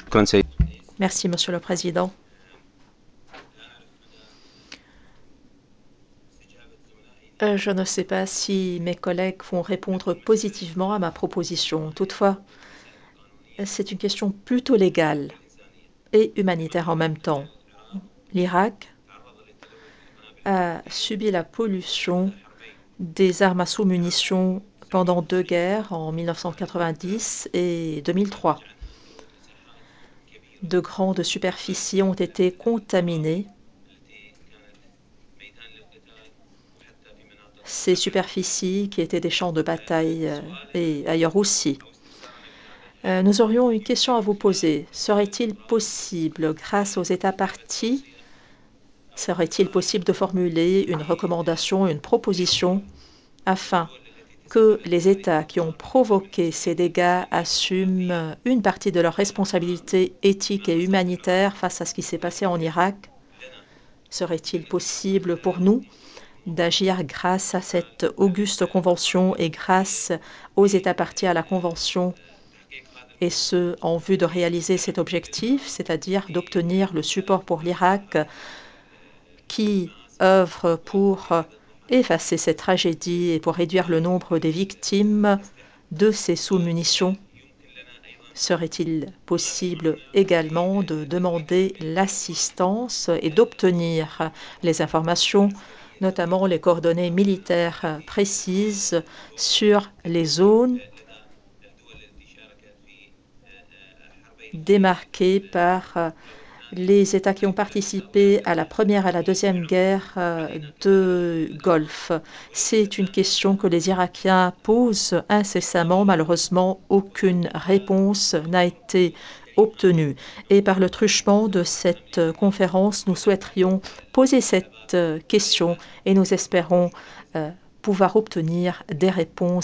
Conseil. Merci, Monsieur le Président. Je ne sais pas si mes collègues vont répondre positivement à ma proposition. Toutefois, c'est une question plutôt légale et humanitaire en même temps. L'Irak a subi la pollution des armes à sous-munitions pendant deux guerres en 1990 et 2003. De grandes superficies ont été contaminées. Ces superficies qui étaient des champs de bataille et ailleurs aussi. Nous aurions une question à vous poser. Serait-il possible, grâce aux États parties, serait-il possible de formuler une recommandation, une proposition, afin que les États qui ont provoqué ces dégâts assument une partie de leurs responsabilités éthiques et humanitaires face à ce qui s'est passé en Irak? Serait-il possible pour nous d'agir grâce à cette auguste convention et grâce aux États parties à la convention, et ce, en vue de réaliser cet objectif, c'est-à-dire d'obtenir le support pour l'Irak qui œuvre pour effacer cette tragédie et pour réduire le nombre des victimes de ces sous-munitions? Serait-il possible également de demander l'assistance et d'obtenir les informations, notamment les coordonnées militaires précises sur les zones démarquées par les États qui ont participé à la première et à la deuxième guerre de Golfe? C'est une question que les Irakiens posent incessamment. Malheureusement, aucune réponse n'a été obtenue. Et par le truchement de cette conférence, nous souhaiterions poser cette question et nous espérons pouvoir obtenir des réponses